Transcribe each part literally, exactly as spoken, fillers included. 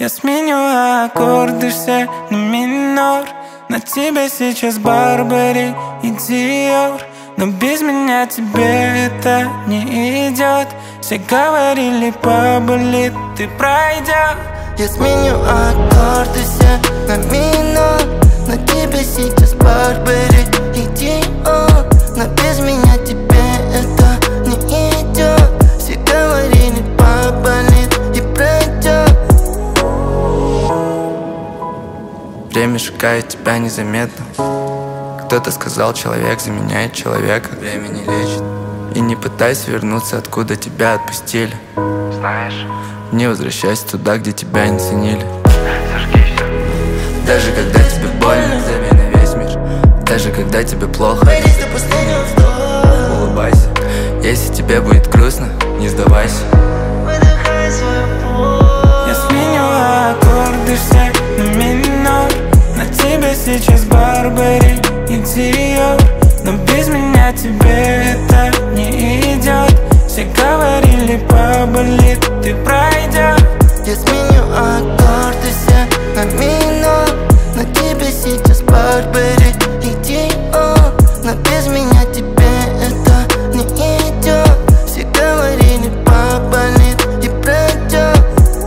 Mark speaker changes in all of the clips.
Speaker 1: Я сменю аккорды все на минор. На тебе сейчас Барбари и Диор, но без меня тебе это не идет. Все говорили, поболит, ты пройдешь.
Speaker 2: Я сменю аккорды все на минор. На тебе сейчас Барбари и Диор, но без меня тебе это не идет. Все говорили, поболит и пройдет.
Speaker 3: Время шагает тебя незаметно. Кто-то сказал, человек заменяет человека. Время не лечит. И не пытайся вернуться, откуда тебя отпустили.
Speaker 4: Знаешь,
Speaker 3: не возвращайся туда, где тебя не ценили.
Speaker 4: зажги все.
Speaker 3: Даже когда тебе больно, зови на весь мир. Даже когда тебе плохо,
Speaker 2: Борись до последнего вздоха.
Speaker 3: улыбайся. Если тебе будет грустно, не сдавайся.
Speaker 2: Выдыхай свою боль.
Speaker 1: Я сменю аккорды все на минор. На тебе сейчас Барбари и Диор, но без меня тебе это не идет. Все говорили, поболит, ты пройдешь.
Speaker 2: Я сменю аккорды все на минор. На тебе сейчас Барбари и Диор, но без меня тебе это не идет. Все говорили, поболит и пройдет.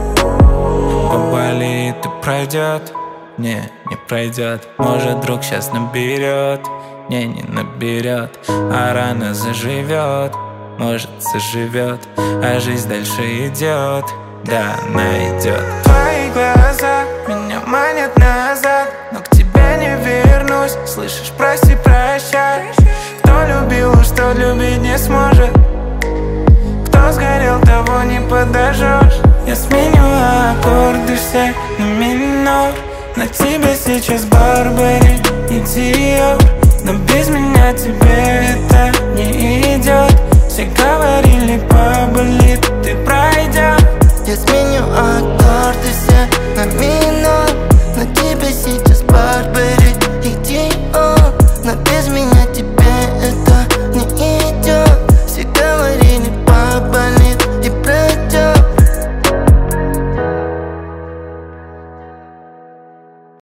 Speaker 1: Поболит и пройдет. Не, не пройдет. Может, друг сейчас наберет. Не, не наберет. А рана заживет. Может, заживет. А жизнь дальше идет. Да, она идет. Твои глаза меня манят назад, но к тебе не вернусь. Слышишь, прости, прощай. Кто любил, уж тот любить не сможет. Кто сгорел, того не подожжешь. Я сменю аккорды все на минор. На тебе сейчас Барбари и Диор, но без меня тебе это